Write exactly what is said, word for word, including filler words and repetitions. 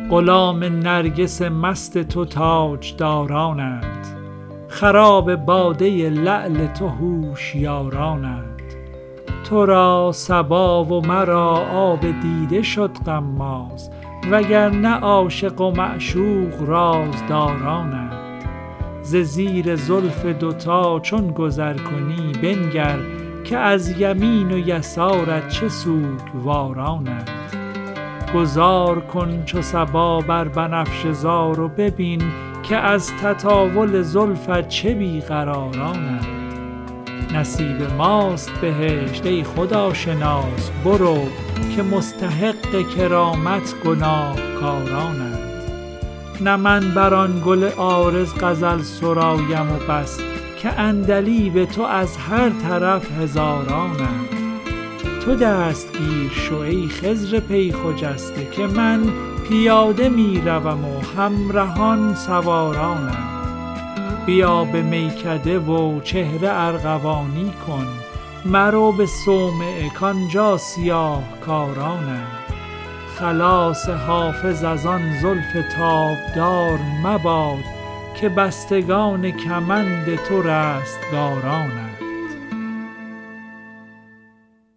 غلام نرگس مست تو تاج دارانند، خراب باده لعل تو هوشیارانند. تو را صبا و مرا آب دیده شد غماز، وگرنه عاشق و معشوق رازدارانند. ز زیر زلف دوتا چون گذر کنی بنگر، که از یمین و یسارت چه سوگوارانند. گذار کن چو صبا بر بنفشه زار و ببین، که از تطاول زلفت چه بیقرارانند. نصیب ماست بهشت ای خداشناس، برو که مستحق کرامت گناهکارانند. نه من بر آن گل عارض غزل سرایم و بس، که عندلیب تو از هر طرف هزارانند. تو دستگیر شو ای خضر پی خجسته، که من پیاده می روم و همرهان سوارانند. بیا به میکده و چهره ارغوانی کن، مرو به صومعه کانجا سیاه کارانند. خلاص حافظ از آن زلف تابدار مباد، که بستگان کمند تو رستگارانند.